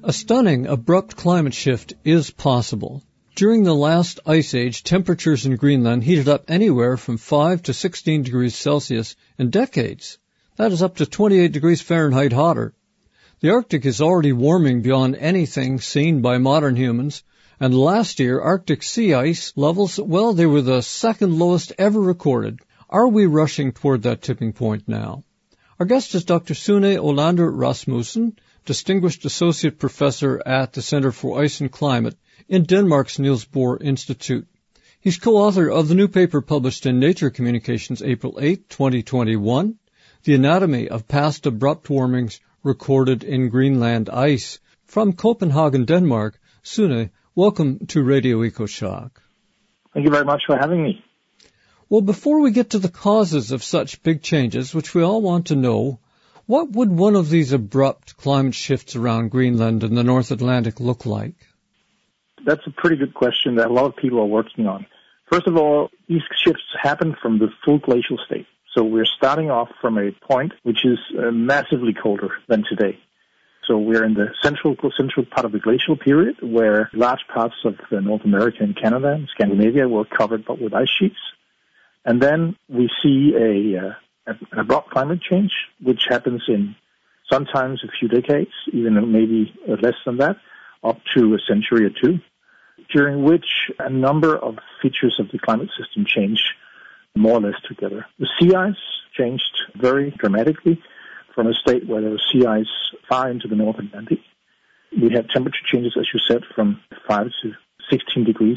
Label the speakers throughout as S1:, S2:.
S1: A stunning, abrupt climate shift is possible. During the last ice age, temperatures in Greenland heated up anywhere from 5 to 16 degrees Celsius in decades. That is up to 28 degrees Fahrenheit hotter. The Arctic is already warming beyond anything seen by modern humans, and last year Arctic sea ice levels, well, they were the second lowest ever recorded. Are we rushing toward that tipping point now? Our guest is Dr. Sune Olander Rasmussen, Distinguished Associate Professor at the Center for Ice and Climate in Denmark's Niels Bohr Institute. He's co-author of the new paper published in Nature Communications April 8, 2021, The Anatomy of Past Abrupt Warmings Recorded in Greenland Ice. From Copenhagen, Denmark, Sune, welcome to Radio EcoShock.
S2: Thank you very much for having me.
S1: Well, before we get to the causes of such big changes, which we all want to know, what would one of these abrupt climate shifts around Greenland and the North Atlantic look like?
S2: That's a pretty good question that a lot of people are working on. First of all, these shifts happen from the full glacial state. So we're starting off from a point which is massively colder than today. So we're in the central part of the glacial period where large parts of North America and Canada and Scandinavia were covered with ice sheets. And then we see an abrupt climate change, which happens in sometimes a few decades, even maybe less than that, up to a century or two, during which a number of features of the climate system change more or less together. The sea ice changed very dramatically from a state where there was sea ice far into the North Atlantic. We had temperature changes, as you said, from 5 to 16 degrees.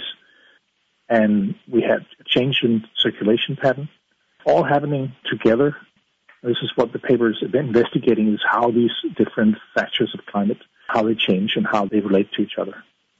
S2: And we had a change in circulation pattern, all happening together. This is what the paper is investigating, is how these different factors of climate, how they change and how they relate to each other.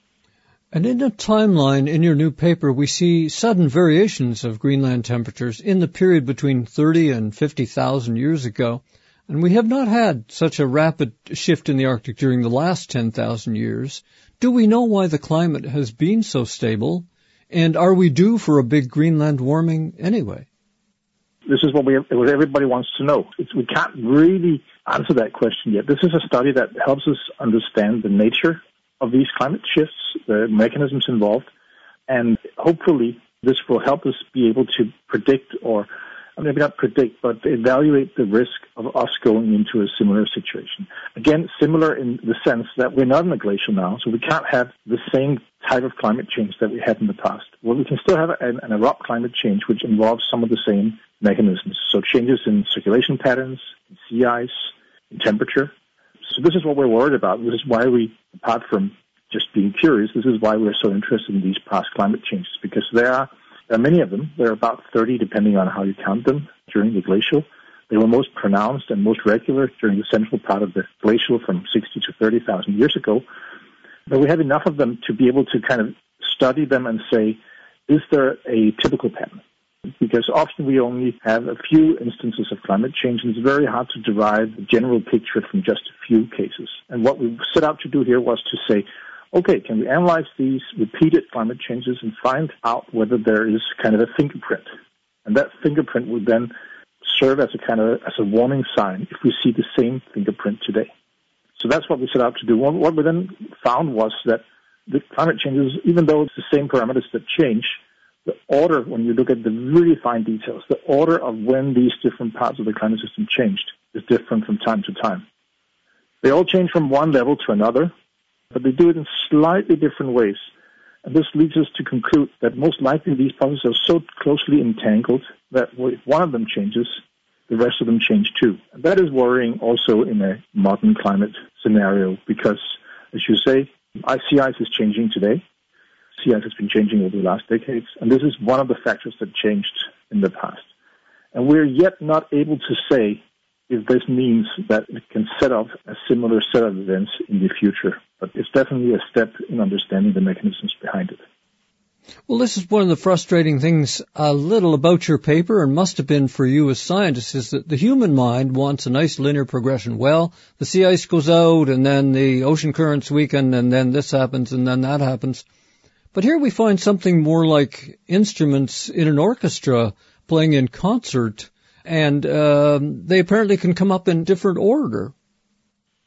S1: And in the timeline in your new paper, we see sudden variations of Greenland temperatures in the period between 30 and 50,000 years ago. And we have not had such a rapid shift in the Arctic during the last 10,000 years. Do we know why the climate has been so stable? And are we due for a big Greenland warming anyway?
S2: This is what everybody wants to know. We can't really answer that question yet. This is a study that helps us understand the nature of these climate shifts, the mechanisms involved, and hopefully this will help us be able to predict, or maybe not predict, but evaluate the risk of us going into a similar situation. Again, similar in the sense that we're not in a glacial now, so we can't have the same type of climate change that we had in the past. Well, we can still have an abrupt climate change which involves some of the same mechanisms. So changes in circulation patterns, in sea ice, in temperature. So this is what we're worried about. This is why we, apart from just being curious, this is why we're so interested in these past climate changes, because there are many of them. There are about 30, depending on how you count them, during the glacial. They were most pronounced and most regular during the central part of the glacial from 60 to 30,000 years ago. But we have enough of them to be able to kind of study them and say, is there a typical pattern? Because often we only have a few instances of climate change, and it's very hard to derive a general picture from just a few cases. And what we set out to do here was to say, okay, can we analyze these repeated climate changes and find out whether there is kind of a fingerprint? And that fingerprint would then serve as a warning sign if we see the same fingerprint today. So that's what we set out to do. What we then found was that the climate changes, even though it's the same parameters that change, the order, when you look at the really fine details, the order of when these different parts of the climate system changed is different from time to time. They all change from one level to another, but they do it in slightly different ways. And this leads us to conclude that most likely these processes are so closely entangled that if one of them changes, the rest of them change too. And that is worrying also in a modern climate scenario because, as you say, sea ice is changing today. Sea ice has been changing over the last decades, and this is one of the factors that changed in the past. And we're yet not able to say if this means that it can set up a similar set of events in the future. But it's definitely a step in understanding the mechanisms behind it.
S1: Well, this is one of the frustrating things a little about your paper, and must have been for you as scientists, is that the human mind wants a nice linear progression. Well, the sea ice goes out, and then the ocean currents weaken, and then this happens, and then that happens. But here we find something more like instruments in an orchestra playing in concert, and they apparently can come up in different order.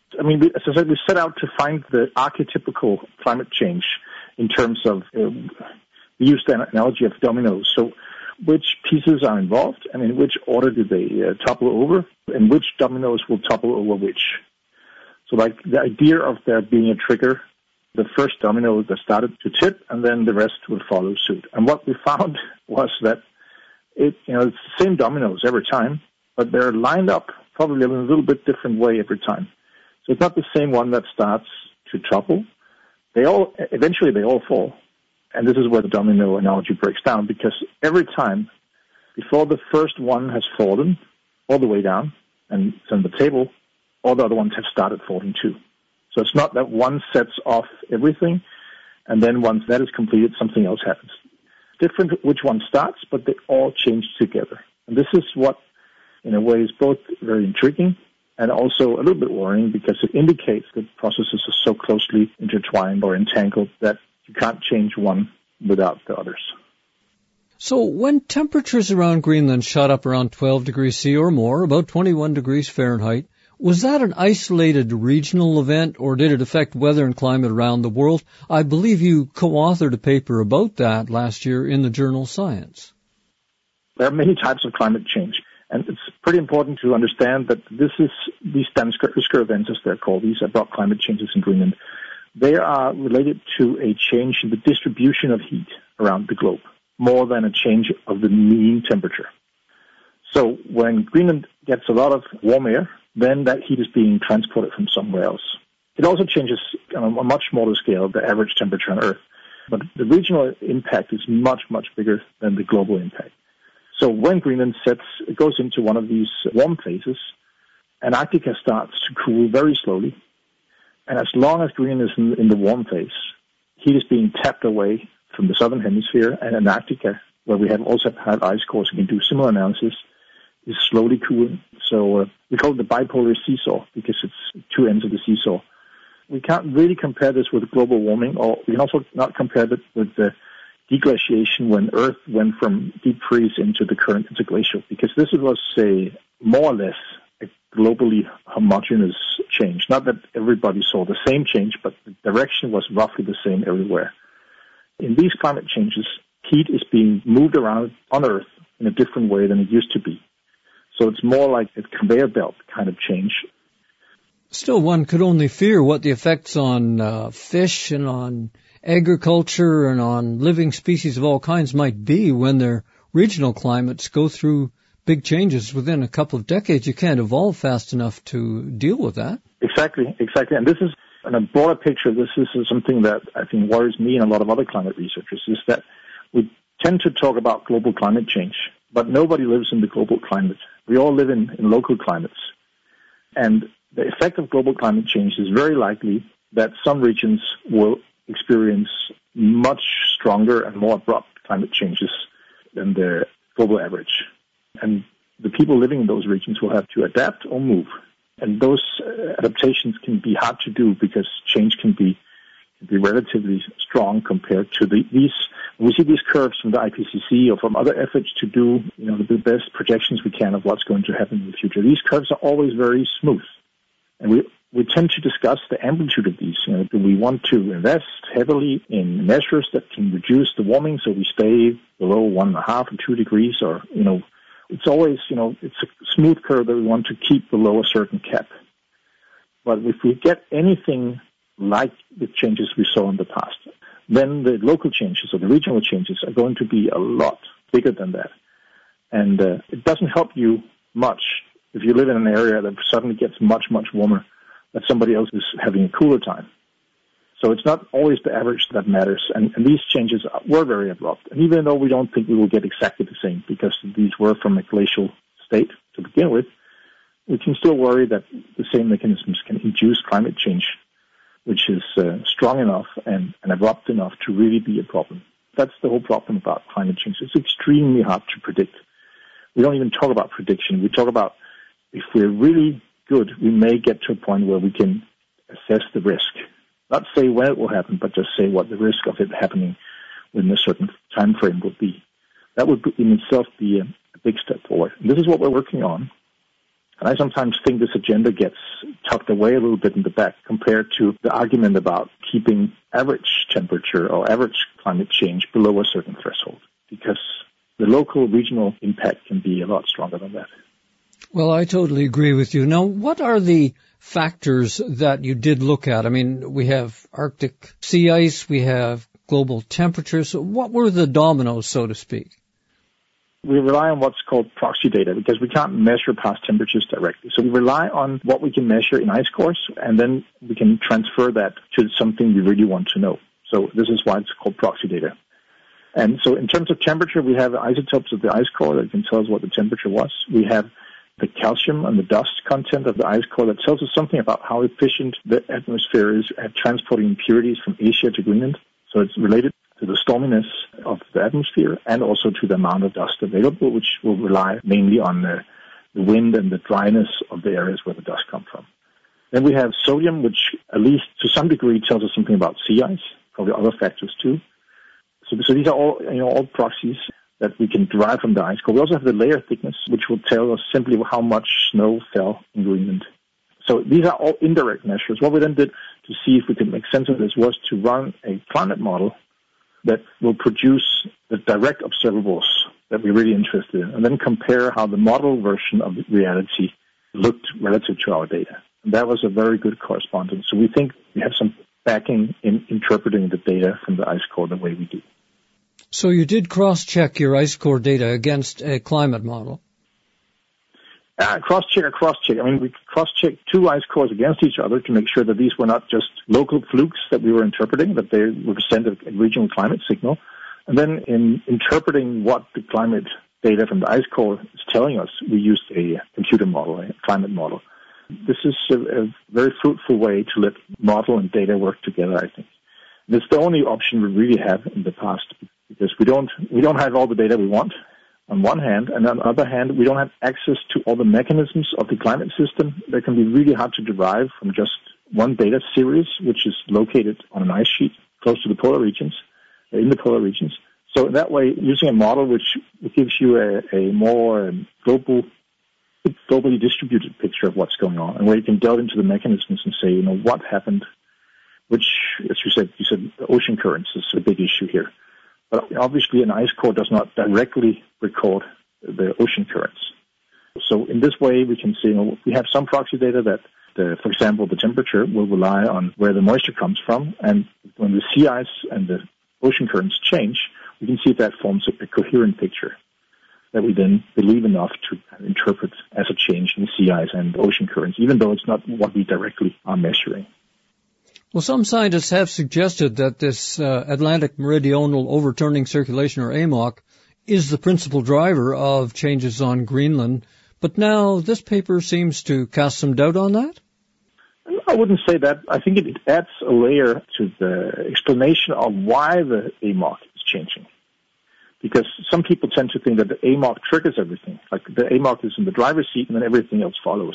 S2: I mean, as I said, we set out to find the archetypical climate change in terms of, we used the analogy of dominoes. So which pieces are involved and in which order do they topple over, and which dominoes will topple over which. So like the idea of there being a trigger, the first domino that started to tip, and then the rest would follow suit. And what we found was that it's the same dominoes every time, but they're lined up probably in a little bit different way every time. So it's not the same one that starts to topple. Eventually they all fall. And this is where the domino analogy breaks down, because every time before the first one has fallen all the way down and it's on the table, all the other ones have started falling too. So it's not that one sets off everything, and then once that is completed, something else happens. Different which one starts, but they all change together. And this is what, in a way, is both very intriguing and also a little bit worrying, because it indicates that processes are so closely intertwined or entangled that you can't change one without the others.
S1: So when temperatures around Greenland shot up around 12 degrees C or more, about 21 degrees Fahrenheit, was that an isolated regional event, or did it affect weather and climate around the world? I believe you co-authored a paper about that last year in the journal Science.
S2: There are many types of climate change, and it's pretty important to understand that these Dansker events, as they're called, these abrupt climate changes in Greenland, they are related to a change in the distribution of heat around the globe, more than a change of the mean temperature. So when Greenland gets a lot of warm air, then that heat is being transported from somewhere else. It also changes on a much smaller scale the average temperature on Earth. But the regional impact is much, much bigger than the global impact. So when Greenland goes into one of these warm phases, Antarctica starts to cool very slowly. And as long as Greenland is in the warm phase, heat is being tapped away from the southern hemisphere, and Antarctica, where we have also had ice cores and can do similar analysis, is slowly cooling. So we call it the bipolar seesaw, because it's two ends of the seesaw. We can't really compare this with global warming, or we can also not compare it with the deglaciation when Earth went from deep freeze into the current interglacial, because this was more or less a globally homogeneous change. Not that everybody saw the same change, but the direction was roughly the same everywhere. In these climate changes, heat is being moved around on Earth in a different way than it used to be. So it's more like a conveyor belt kind of change.
S1: Still, one could only fear what the effects on fish and on agriculture and on living species of all kinds might be when their regional climates go through big changes within a couple of decades. You can't evolve fast enough to deal with that.
S2: Exactly. And this is, in a broader picture, this is something that I think worries me and a lot of other climate researchers, is that we tend to talk about global climate change, but nobody lives in the global climate. We all live in local climates. And the effect of global climate change is very likely that some regions will experience much stronger and more abrupt climate changes than the global average. And the people living in those regions will have to adapt or move. And those adaptations can be hard to do because change can be relatively strong compared to these. We see these curves from the IPCC or from other efforts to do, the best projections we can of what's going to happen in the future. These curves are always very smooth. And we tend to discuss the amplitude of these. Do we want to invest heavily in measures that can reduce the warming so we stay below 1.5 or 2 degrees? Or, it's always, it's a smooth curve that we want to keep below a certain cap. But if we get anything like the changes we saw in the past, then the local changes or the regional changes are going to be a lot bigger than that. And it doesn't help you much if you live in an area that suddenly gets much, much warmer, that somebody else is having a cooler time. So it's not always the average that matters. And these changes were very abrupt. And even though we don't think we will get exactly the same, because these were from a glacial state to begin with, we can still worry that the same mechanisms can induce climate change, which is strong enough and abrupt enough to really be a problem. That's the whole problem about climate change. It's extremely hard to predict. We don't even talk about prediction. We talk about, if we're really good, we may get to a point where we can assess the risk. Not say when it will happen, but just say what the risk of it happening within a certain time frame would be. That would in itself be a big step forward. And this is what we're working on. And I sometimes think this agenda gets tucked away a little bit in the back compared to the argument about keeping average temperature or average climate change below a certain threshold, because the local, regional impact can be a lot stronger than that.
S1: Well, I totally agree with you. Now, what are the factors that you did look at? I mean, we have Arctic sea ice, we have global temperatures. What were the dominoes, so to speak?
S2: We rely on what's called proxy data because we can't measure past temperatures directly. So we rely on what we can measure in ice cores, and then we can transfer that to something we really want to know. So this is why it's called proxy data. And so in terms of temperature, we have isotopes of the ice core that can tell us what the temperature was. We have the calcium and the dust content of the ice core that tells us something about how efficient the atmosphere is at transporting impurities from Asia to Greenland. So it's related to the storminess of the atmosphere and also to the amount of dust available, which will rely mainly on the wind and the dryness of the areas where the dust comes from. Then we have sodium, which at least to some degree tells us something about sea ice, probably other factors too. So these are all proxies that we can derive from the ice core. We also have the layer thickness, which will tell us simply how much snow fell in Greenland. So these are all indirect measures. What we then did to see if we could make sense of this was to run a climate model that will produce the direct observables that we're really interested in, and then compare how the model version of reality looked relative to our data. And that was a very good correspondence. So we think we have some backing in interpreting the data from the ice core the way we do.
S1: So you did cross-check your ice core data against a climate model?
S2: Cross-check. I mean, we cross-checked two ice cores against each other to make sure that these were not just local flukes that we were interpreting, that they represent a regional climate signal. And then in interpreting what the climate data from the ice core is telling us, we used a computer model, a climate model. This is a very fruitful way to let model and data work together, I think. And it's the only option we really have in the past, because we don't have all the data we want on one hand, and on the other hand, we don't have access to all the mechanisms of the climate system that can be really hard to derive from just one data series, which is located on an ice sheet close to the polar regions, in the polar regions. So in that way, using a model which gives you a more globally distributed picture of what's going on, and where you can delve into the mechanisms and say, what happened, which, as you said, ocean currents is a big issue here. But obviously an ice core does not directly record the ocean currents. So in this way, we can see, we have some proxy data that, for example, the temperature will rely on where the moisture comes from. And when the sea ice and the ocean currents change, we can see if that forms a coherent picture that we then believe enough to interpret as a change in sea ice and ocean currents, even though it's not what we directly are measuring.
S1: Well, some scientists have suggested that this Atlantic Meridional Overturning Circulation, or AMOC, is the principal driver of changes on Greenland. But now this paper seems to cast some doubt on that?
S2: I wouldn't say that. I think it adds a layer to the explanation of why the AMOC is changing. Because some people tend to think that the AMOC triggers everything. Like the AMOC is in the driver's seat and then everything else follows.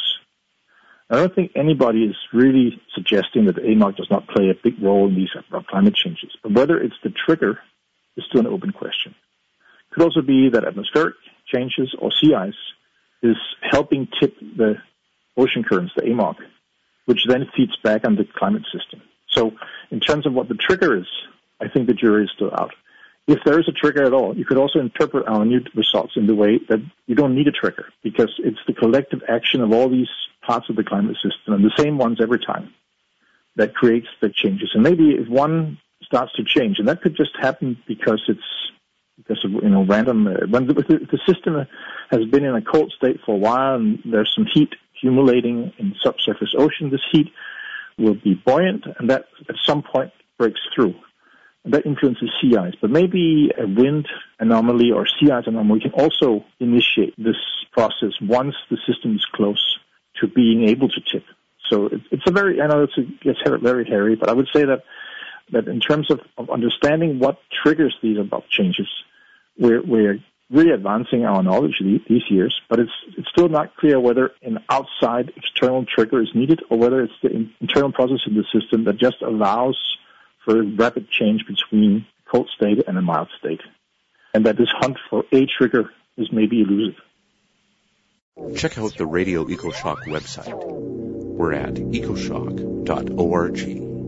S2: I don't think anybody is really suggesting that the AMOC does not play a big role in these climate changes. But whether it's the trigger is still an open question. It could also be that atmospheric changes or sea ice is helping tip the ocean currents, the AMOC, which then feeds back on the climate system. So in terms of what the trigger is, I think the jury is still out. If there is a trigger at all, you could also interpret our new results in the way that you don't need a trigger, because it's the collective action of all these parts of the climate system, and the same ones every time, that creates the changes. And maybe if one starts to change, and that could just happen because of random, when the system has been in a cold state for a while and there's some heat accumulating in subsurface ocean, this heat will be buoyant, and that at some point breaks through. That influences sea ice. But maybe a wind anomaly or sea ice anomaly can also initiate this process once the system is close to being able to tip. So it's a very, I know it gets very hairy, but I would say that in terms of understanding what triggers these above changes, we're really advancing our knowledge these years, but it's still not clear whether an outside external trigger is needed or whether it's the internal process in the system that just allows for rapid change between cold state and a mild state, and that this hunt for a trigger is maybe elusive.
S3: Check out the Radio EcoShock website. We're at ecoshock.org.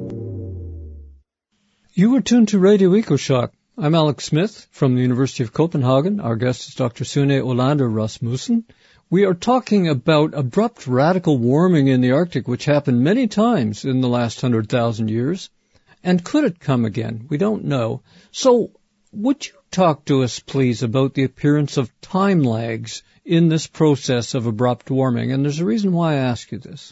S1: You are tuned to Radio EcoShock. I'm Alex Smith from the University of Copenhagen. Our guest is Dr. Sune Olander Rasmussen. We are talking about abrupt radical warming in the Arctic, which happened many times in the last 100,000 years. And could it come again? We don't know. So would you talk to us, please, about the appearance of time lags in this process of abrupt warming? And there's a reason why I ask you this.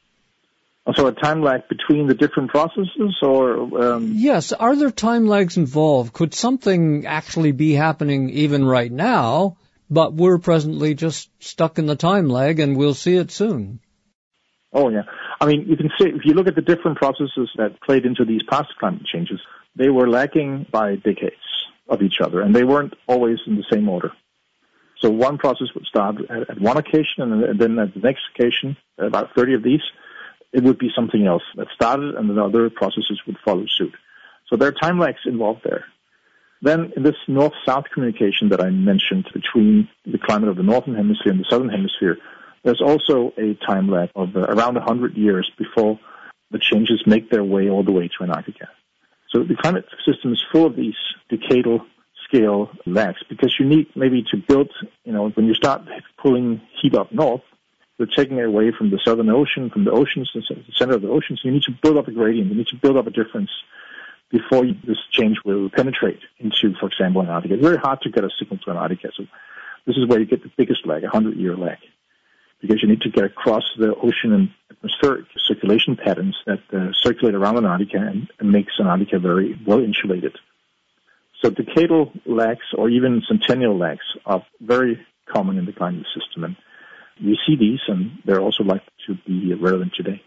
S2: So a time lag between the different processes, or?
S1: Yes. Are there time lags involved? Could something actually be happening even right now, but we're presently just stuck in the time lag and we'll see it soon?
S2: Oh, yeah. I mean, you can see, if you look at the different processes that played into these past climate changes, they were lagging by decades of each other, and they weren't always in the same order. So one process would start at one occasion, and then at the next occasion, about 30 of these, it would be something else that started, and then other processes would follow suit. So there are time lags involved there. Then in this north-south communication that I mentioned between the climate of the northern hemisphere and the southern hemisphere, there's also a time lag of around 100 years before the changes make their way all the way to Antarctica. So the climate system is full of these decadal scale lags, because you need maybe to build, when you start pulling heat up north, you're taking it away from the southern ocean, from the oceans, the center of the oceans. You need to build up a gradient. You need to build up a difference before this change will penetrate into, for example, Antarctica. It's very hard to get a signal to Antarctica. So this is where you get the biggest lag, 100-year lag, because you need to get across the ocean and atmospheric circulation patterns that circulate around Antarctica and makes Antarctica very well insulated. So decadal lags or even centennial lags are very common in the climate system, and we see these, and they're also likely to be relevant today.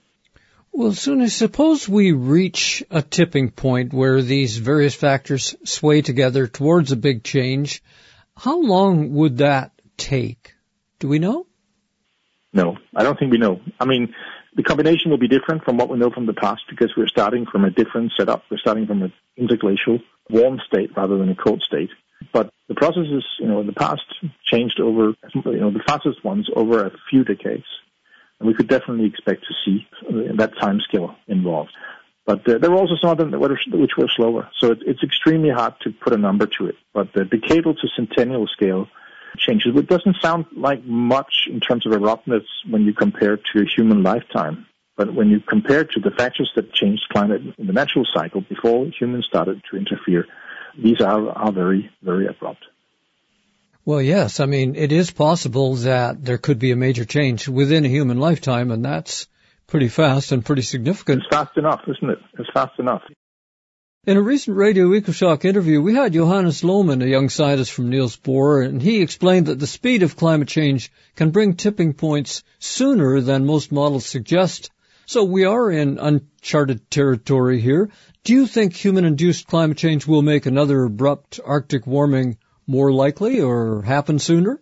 S1: Well, Sune, suppose we reach a tipping point where these various factors sway together towards a big change. How long would that take? Do we know?
S2: No, I don't think we know. I mean, the combination will be different from what we know from the past, because we're starting from a different setup. We're starting from an interglacial warm state rather than a cold state. But the processes, in the past changed over, the fastest ones over a few decades. And we could definitely expect to see that time scale involved. But there were also some of them which were slower. So it's extremely hard to put a number to it. But the decadal to centennial scale changes, it doesn't sound like much in terms of abruptness when you compare to a human lifetime. But when you compare to the factors that changed climate in the natural cycle before humans started to interfere, these are very, very abrupt.
S1: Well, yes. I mean, it is possible that there could be a major change within a human lifetime, and that's pretty fast and pretty significant.
S2: It's fast enough, isn't it? It's fast enough.
S1: In a recent Radio EcoShock interview, we had Johannes Lohmann, a young scientist from Niels Bohr, and he explained that the speed of climate change can bring tipping points sooner than most models suggest. So we are in uncharted territory here. Do you think human-induced climate change will make another abrupt Arctic warming more likely or happen sooner?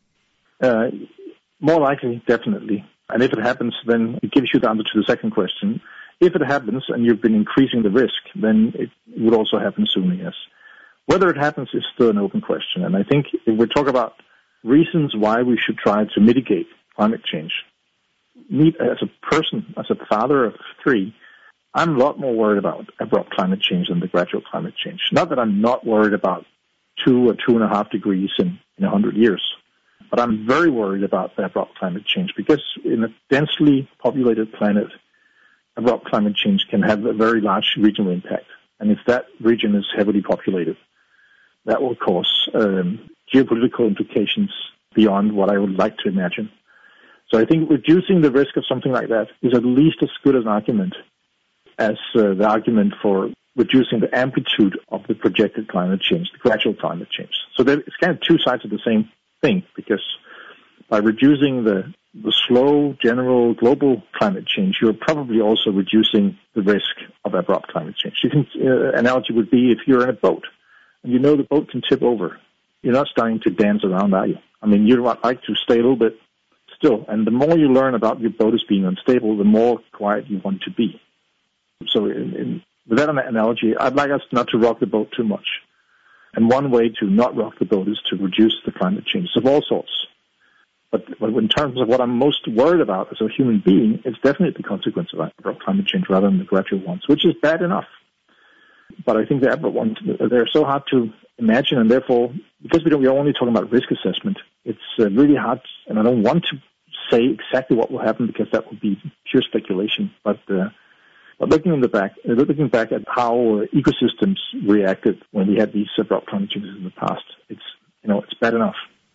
S2: More likely, definitely. And if it happens, then it gives you the answer to the second question. If it happens and you've been increasing the risk, then it would also happen sooner, yes. Whether it happens is still an open question. And I think if we talk about reasons why we should try to mitigate climate change, me as a person, as a father of 3, I'm a lot more worried about abrupt climate change than the gradual climate change. Not that I'm not worried about 2 or 2.5 degrees in 100 years, but I'm very worried about the abrupt climate change, because in a densely populated planet, abrupt climate change can have a very large regional impact. And if that region is heavily populated, that will cause geopolitical implications beyond what I would like to imagine. So I think reducing the risk of something like that is at least as good an argument as the argument for reducing the amplitude of the projected climate change, the gradual climate change. So it's kind of two sides of the same thing, because by reducing the slow, general, global climate change, you're probably also reducing the risk of abrupt climate change. You can, analogy would be if you're in a boat and you know the boat can tip over, you're not starting to dance around, are you? I mean, you might like to stay a little bit still, and the more you learn about your boat as being unstable, the more quiet you want to be. So with that analogy, I'd like us not to rock the boat too much. And one way to not rock the boat is to reduce the climate change of all sorts. But in terms of what I'm most worried about as a human being, it's definitely the consequence of abrupt climate change rather than the gradual ones, which is bad enough. But I think the abrupt ones, they're so hard to imagine, and therefore, because we're only talking about risk assessment, it's really hard, and I don't want to say exactly what will happen because that would be pure speculation. But looking back at how ecosystems reacted when we had these abrupt climate changes in the past, it's bad enough.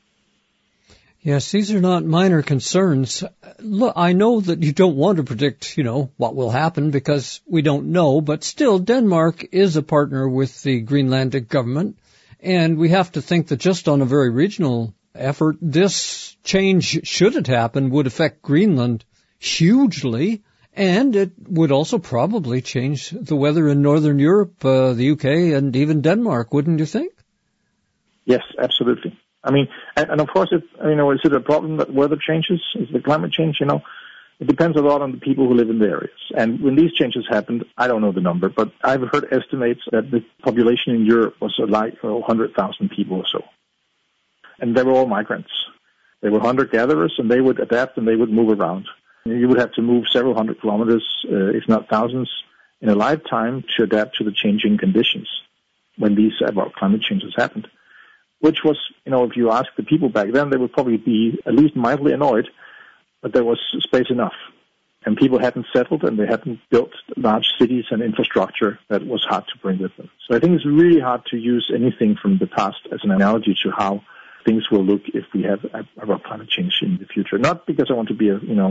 S1: Yes, these are not minor concerns. Look, I know that you don't want to predict, what will happen because we don't know, but still Denmark is a partner with the Greenlandic government, and we have to think that just on a very regional effort, this change, should it happen, would affect Greenland hugely, and it would also probably change the weather in Northern Europe, the UK, and even Denmark, wouldn't you think?
S2: Yes, absolutely. I mean, and of course, is it a problem that weather changes? Is the climate change? It depends a lot on the people who live in the areas. And when these changes happened, I don't know the number, but I've heard estimates that the population in Europe was like 100,000 people or so. And they were all migrants. They were hunter-gatherers, and they would adapt and they would move around. You would have to move several hundred kilometers, if not thousands, in a lifetime to adapt to the changing conditions when these abrupt climate changes happened. Which was, if you ask the people back then, they would probably be at least mildly annoyed, but there was space enough. And people hadn't settled and they hadn't built large cities and infrastructure that was hard to bring with them. So I think it's really hard to use anything from the past as an analogy to how things will look if we have abrupt climate change in the future. Not because I want to be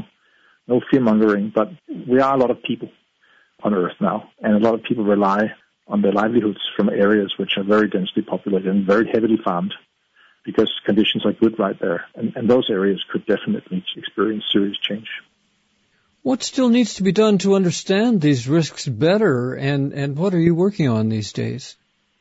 S2: no fear-mongering, but we are a lot of people on Earth now, and a lot of people rely on their livelihoods from areas which are very densely populated and very heavily farmed because conditions are good right there. And those areas could definitely experience serious change.
S1: What still needs to be done to understand these risks better, and what are you working on these days?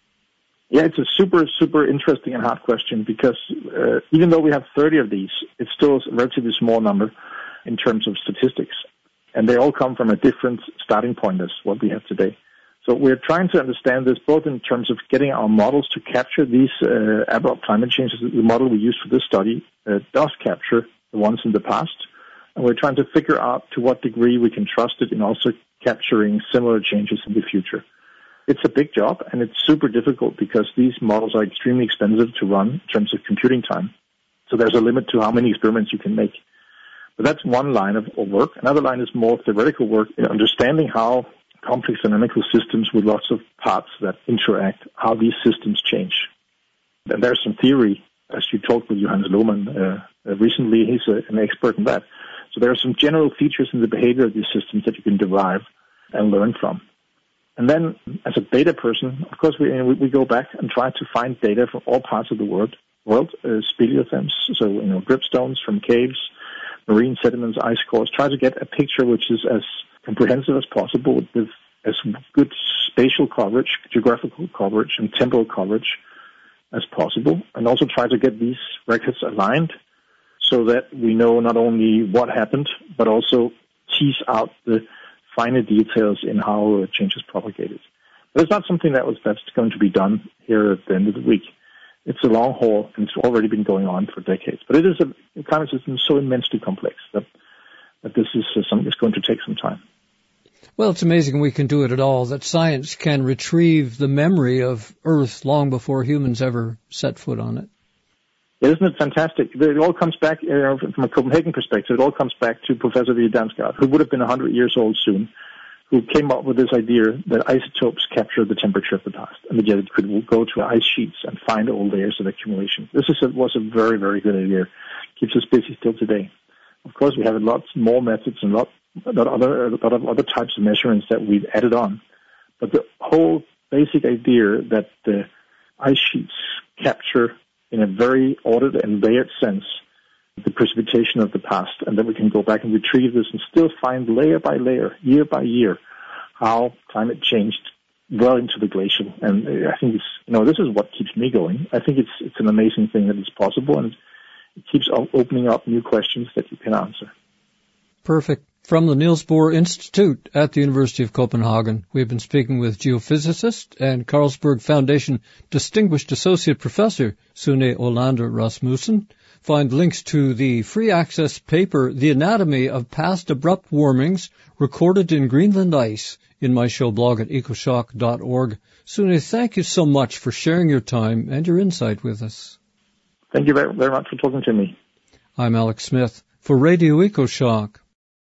S2: Yeah, it's a super, super interesting and hard question because even though we have 30 of these, it's still a relatively small number in terms of statistics. And they all come from a different starting point as what we have today. So we're trying to understand this both in terms of getting our models to capture these abrupt climate changes. The model we use for this study does capture the ones in the past. And we're trying to figure out to what degree we can trust it in also capturing similar changes in the future. It's a big job, and it's super difficult because these models are extremely expensive to run in terms of computing time. So there's a limit to how many experiments you can make. But that's one line of work. Another line is more theoretical work in understanding how complex dynamical systems with lots of parts that interact, how these systems change. And there's some theory, as you talked with Johannes Lohmann recently, he's an expert in that. So there are some general features in the behavior of these systems that you can derive and learn from. And then, as a data person, of course, we go back and try to find data from all parts of the world, speleothems, so, dripstones from caves, marine sediments, ice cores, try to get a picture which is as comprehensive as possible with as good spatial coverage, geographical coverage, and temporal coverage as possible, and also try to get these records aligned so that we know not only what happened, but also tease out the finer details in how change is propagated. But it's not something that's going to be done here at the end of the week. It's a long haul, and it's already been going on for decades. But it is a climate system so immensely complex that this is something that's going to take some time.
S1: Well, it's amazing we can do it at all, that science can retrieve the memory of Earth long before humans ever set foot on it.
S2: Isn't it fantastic? It all comes back, from a Copenhagen perspective, it all comes back to Professor V. Damsgaard, who would have been 100 years old soon, who came up with this idea that isotopes capture the temperature of the past, and that it could go to ice sheets and find old layers of accumulation. This was a very, very good idea. Keeps us busy still today. Of course, we have lots more methods and a lot of other types of measurements that we've added on. But the whole basic idea that the ice sheets capture in a very ordered and layered sense the precipitation of the past, and that we can go back and retrieve this and still find layer by layer, year by year, how climate changed well into the glacial. And I think this is what keeps me going. I think it's an amazing thing that it's possible, and it keeps opening up new questions that you can answer.
S1: Perfect. From the Niels Bohr Institute at the University of Copenhagen, we've been speaking with geophysicist and Carlsberg Foundation Distinguished Associate Professor Sune Olander Rasmussen. Find links to the free access paper, The Anatomy of Past Abrupt Warmings, Recorded in Greenland Ice, in my show blog at ecoshock.org. Sune, thank you so much for sharing your time and your insight with us.
S2: Thank you very, very much for talking to me.
S1: I'm Alex Smith for Radio EcoShock.